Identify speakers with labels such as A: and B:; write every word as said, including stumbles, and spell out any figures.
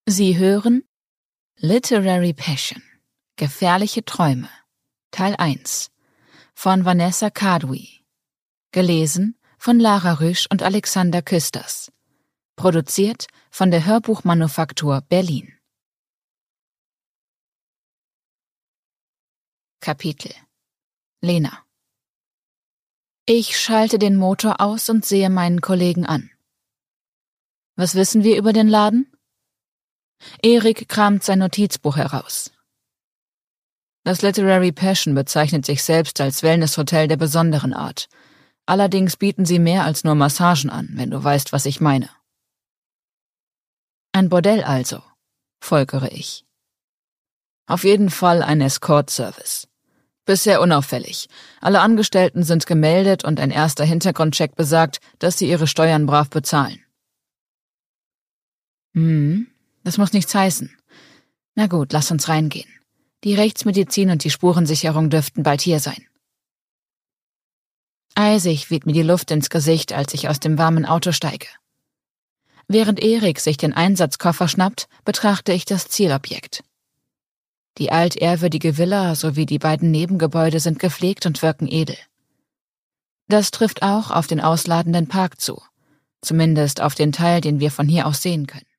A: Sie hören Literary Passion – Gefährliche Träume Teil eins von Vanessa Kadwi. Gelesen von Lara Rüsch und Alexander Küsters. Produziert von der Hörbuchmanufaktur Berlin. Kapitel Lena. Ich schalte den Motor aus und sehe meinen Kollegen an. Was wissen wir über den Laden? Erik kramt sein Notizbuch heraus. Das Literary Passion bezeichnet sich selbst als Wellnesshotel der besonderen Art. Allerdings bieten sie mehr als nur Massagen an, wenn du weißt, was ich meine. Ein Bordell also, folgere ich. Auf jeden Fall ein Escort-Service. Bisher unauffällig. Alle Angestellten sind gemeldet und ein erster Hintergrundcheck besagt, dass sie ihre Steuern brav bezahlen. Hm, das muss nichts heißen. Na gut, lass uns reingehen. Die Rechtsmedizin und die Spurensicherung dürften bald hier sein. Eisig weht mir die Luft ins Gesicht, als ich aus dem warmen Auto steige. Während Erik sich den Einsatzkoffer schnappt, betrachte ich das Zielobjekt. Die altehrwürdige Villa sowie die beiden Nebengebäude sind gepflegt und wirken edel. Das trifft auch auf den ausladenden Park zu, zumindest auf den Teil, den wir von hier aus sehen können.